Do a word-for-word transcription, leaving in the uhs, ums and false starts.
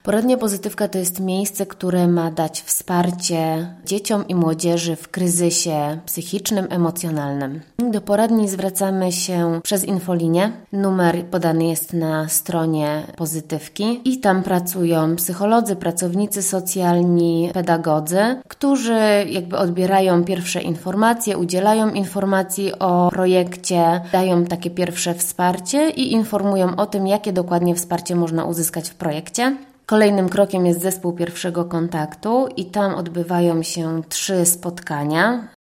Poradnia Pozytywka to jest miejsce, które ma dać wsparcie dzieciom i młodzieży w kryzysie psychicznym, emocjonalnym. Do poradni zwracamy się przez infolinię. Numer podany jest na stronie Pozytywki i tam pracują psycholodzy, pracownicy socjalni, pedagodzy, którzy jakby odbierają pierwsze informacje, udzielają informacji o projekcie, dają takie pierwsze wsparcie i informują o tym, jakie dokładnie wsparcie można uzyskać w projekcie. Kolejnym krokiem jest zespół pierwszego kontaktu i tam odbywają się trzy spotkania.